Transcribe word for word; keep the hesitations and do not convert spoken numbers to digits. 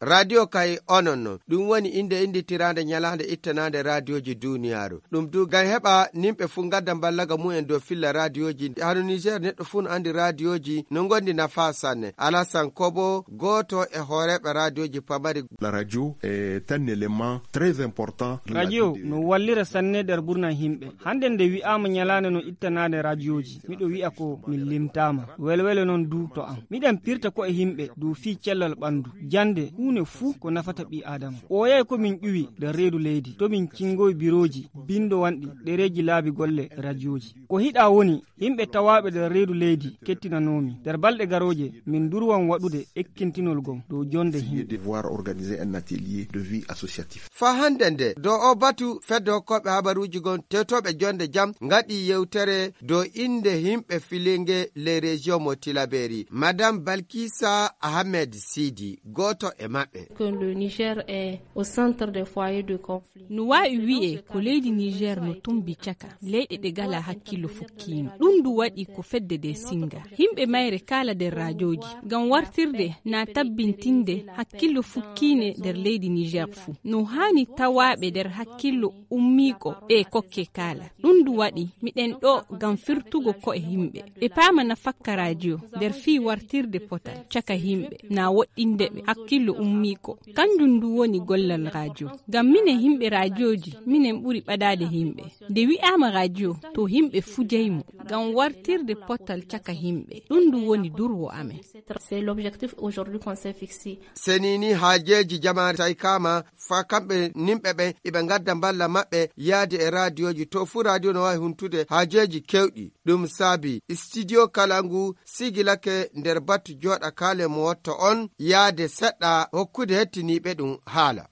radio kay ononno ɗum woni inde inditirande nyalande ittanande radioji duniyaru ɗum du gam heɓa nimɓe fu gadda ballaga mumen dow filla radioji hano Niger neɗɗo fu andi radioji no gondi nafa sanne Alassane Kobo goto e horeɓe radioji pamari. La radio est un élément très important. Radio no wallira sanne der burna himɓe hande nde wi'ama nyalande no ittanade radioji miɗo wi'a ko min limtama welwele non du to am miɗen pirta ko e himɓe du fi cellal ɓandu jande hunde fu ko nafata ɓi adama o yey ko min ƴuwi nder reedu leydi to min cingoy biroji bindo wanɗi ɗereji laabi golle radioji ko hiɗa woni himɓe tawaɓe nder reedu leydi kettinanomi nder balɗe garoje min durwan waɗude ekkintinol gon dow jonde himɓe devoir organiser un atelier de vie associatif. Fa hande nde do o batu fedde hokkoɓe habaruji gon tetoɓe jonde jam ngaɗi yewtere dow inde himɓe filingue les régions mo Tilaberi. Madame Balkissa Ahmed Sidi goto e maɓɓe. Que le Niger est au centre des foyers de conflit. No wawi wi'e ko leydi Niger no tumbi caka leyɗe ɗe gala hakkillo fukkino ɗum du waɗi ko fedde de singa himɓe mayre kala nder radioji gam wartirde na tabbintinde hakkillo fukkine nder leydi Niger fu no hani tawaɓe nder hakkillo ummiqo e kokke kala ɗum du waɗi miɗen ɗo gam firtugo ko e himɓe ɓe pamana fakka radio nder fi wartirde potal caka himɓe na woɗɗindeɓe hakkillo ummiqo kanjum du woni gollal radio gam minen himɓe radioji minen ɓuri ɓadade himɓe nde wi'ama radio to himɓe fujaymo gam wartirde potal caka himɓe ɗum du woni durwo amen. C'est l'objectif aujourd'hui qu'on s'est fixé. Senini haajeji jamaare tay kama fa kamɓe nimɓe ɓe iɓe gadda balla maɓɓe yaade e radioji to fu radio no wawi huntude haajeji kewɗi ɗum saabi studio Kalangu sigilake nder battu joɗa kale mo wotto on yaade seɗɗa hokkude hettiniɓe ɗum haala.